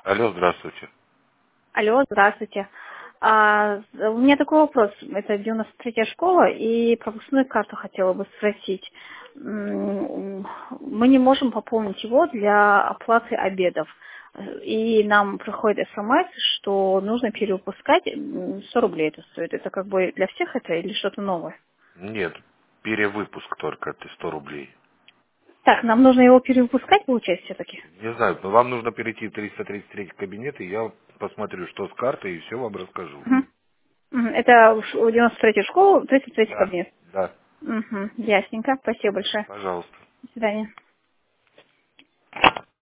Алло, здравствуйте. Алло, здравствуйте. У меня такой вопрос. Это 93-я школа, и пропускную карту хотела бы спросить. Мы не можем пополнить его для оплаты обедов. И нам приходит СМС, что нужно перевыпускать 100 рублей это стоит. Это как бы для всех это или что-то новое? Нет, перевыпуск только, это 100 рублей. Так, нам нужно его перевыпускать, получается, все-таки? Не знаю, но вам нужно перейти в 333 кабинет, и я посмотрю, что с картой, и все вам расскажу. Это у 93-й школы, 33-й Да, кабинет. да, Ясненько. Спасибо большое. пожалуйста. До свидания.